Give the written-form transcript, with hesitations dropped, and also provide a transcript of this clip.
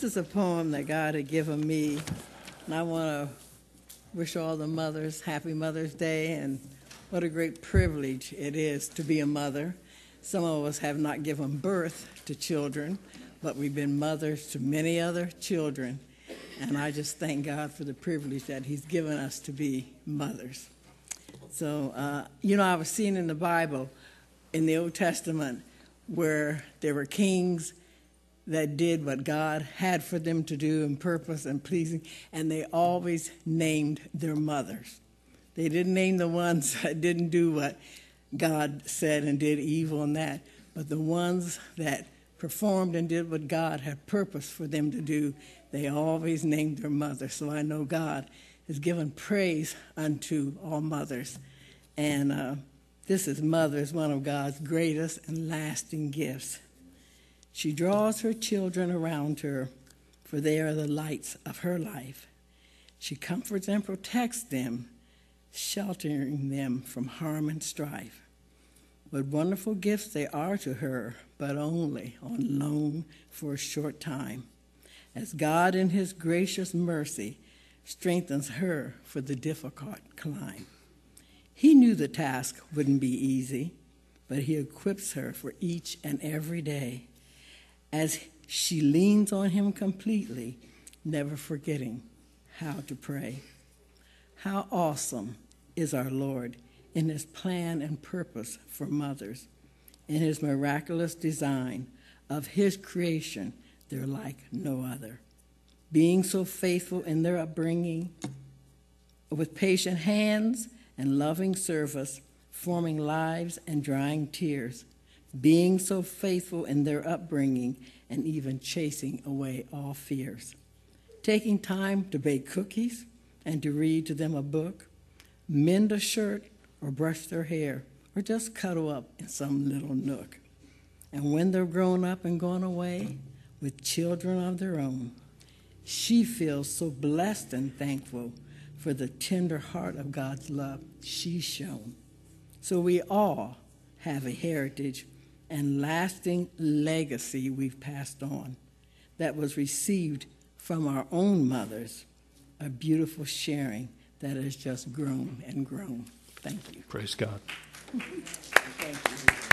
This is a poem that God had given me, and I want to wish all the mothers happy Mother's Day, and what a great privilege it is to be a mother. Some of us have not given birth to children, but we've been mothers to many other children, and I just thank God for the privilege that He's given us to be mothers. So, I was seeing in the Bible, in the Old Testament, where there were kings that did what God had for them to do in purpose and pleasing, and they always named their mothers. They didn't name the ones that didn't do what God said and did evil and that, but the ones that performed and did what God had purpose for them to do, they always named their mother. So I know God has given praise unto all mothers. And this is Mother's, one of God's greatest and lasting gifts. She draws her children around her, for they are the lights of her life. She comforts and protects them, sheltering them from harm and strife. What wonderful gifts they are to her, but only on loan for a short time, as God in His gracious mercy strengthens her for the difficult climb. He knew the task wouldn't be easy, but He equips her for each and every day, as she leans on Him completely, never forgetting how to pray. How awesome is our Lord in His plan and purpose for mothers, in His miraculous design of His creation. They're like no other. Being so faithful in their upbringing, with patient hands and loving service, forming lives and drying tears, being so faithful in their upbringing and even chasing away all fears, taking time to bake cookies and to read to them a book, mend a shirt or brush their hair, or just cuddle up in some little nook. And when they're grown up and gone away with children of their own, she feels so blessed and thankful for the tender heart of God's love she's shown. So we all have a heritage and lasting legacy we've passed on that was received from our own mothers, a beautiful sharing that has just grown and grown. Thank you. Praise God. Thank you.